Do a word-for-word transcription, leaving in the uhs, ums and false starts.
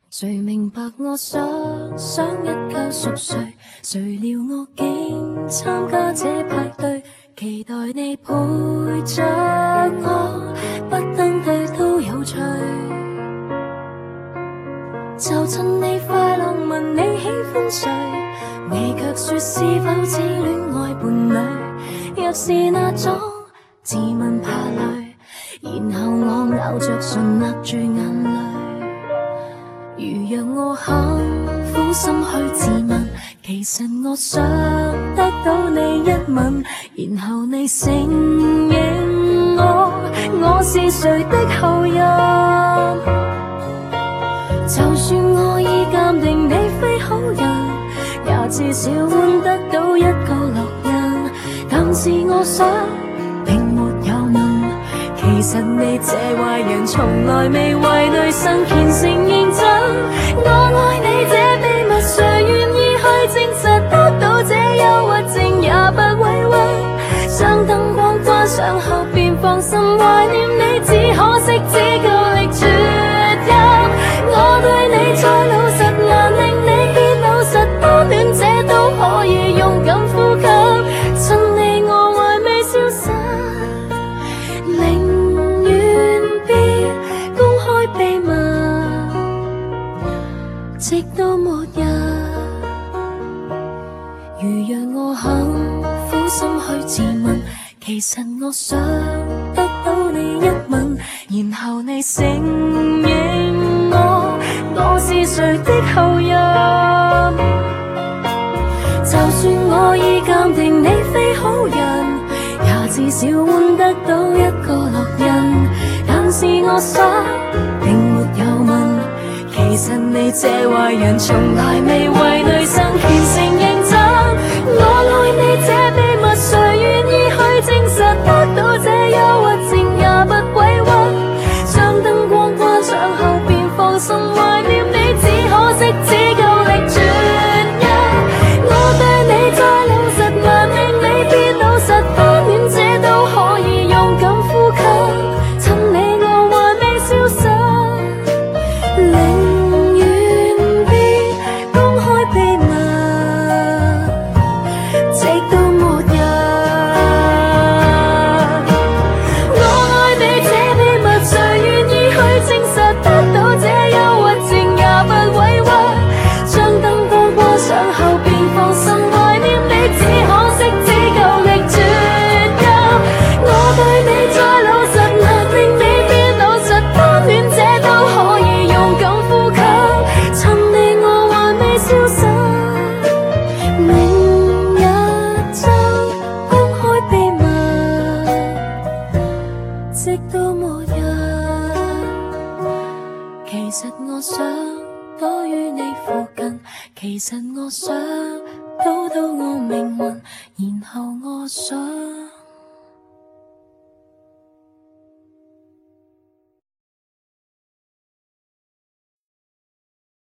谁明白我想想一觉熟睡，谁料我竟参加这派对，期待你陪着我，不登对都有趣。就趁你快乐问你喜欢谁，你却说是否似恋爱伴侣，若是那种自问怕累，然後我咬着唇勒住眼淚。如若我肯苦心去自問，其實我想得到你一吻，然後你承認我，我是誰的後人。就算我已鑑定你非好人，也至少換得到一個烙印。但是我想並沒有問，其實你這壞人從來未為女生虔誠認真。我愛你這秘密，誰願意去證實？得到這憂鬱症也不委屈。將燈光關上後便放心懷念你，只可惜只夠力絕音。我對你再老實，難令你變老實，多戀這都可以勇敢呼吸。趁你我還未消失，寧願別公開秘密，直到末日。如若我肯苦心去自問，其實我想得到你一吻，然後你承認我，我是誰的後人。就算我已鑑定你非好人，也至少換得到一個烙印。但是我想並沒有問，其實你這壞人從來未為女生虔誠認真。我愛你這秘密，誰願意去證實？得到這憂鬱症也不委屈。將燈光關上後便放心懷念你，只可惜只夠力絕音。我對你再老實，難令你變老實，單戀這都可以勇敢呼吸。趁你我還未消失，寧願別公開秘密，直到末日。我愛你這秘密，誰願意去證實？得到這憂鬱症也不委屈。將燈光關上後便放心懷念你，只可惜只夠力絕音。我對你再老實，難令你變老實，單戀這都可以勇敢呼吸。趁你我還未消失，明日就公開秘密，直到末日。其實我想躲於你附近，其實我想找到我命運，然後我想